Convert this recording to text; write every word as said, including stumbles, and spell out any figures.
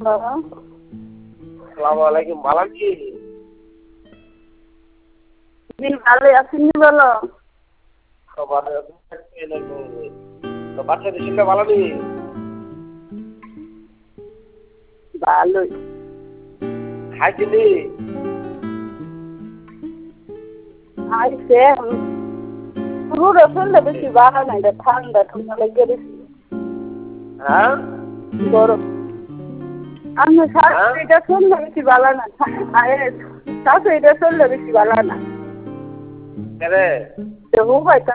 আসসালামু আলাইকুম, ভালো কি? জি ভালো আছেন বলো। তো বাচ্চাদের শরীরটা ভালো নেই? ভালোই। খাইছিলি? আইসে পুরো শরীরটা বেশি ভালো নাই, ঠান্ডা ঠান্ডা লেগে গেছে। হ্যাঁ গরম আমি শাশুড়িটা শরীরটা বেশি ভালো না, শাশুড়িটা শরীরটা বেশি ভালো না। কেরে তো হুবাইটা